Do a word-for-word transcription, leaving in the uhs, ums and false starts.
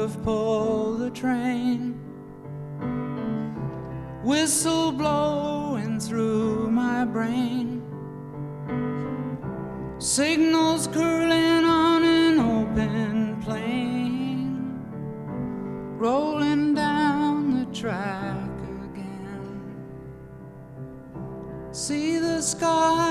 have pulled the train. Whistle blowing through my brain, signals curling on an open plain, rolling down the track again. See the sky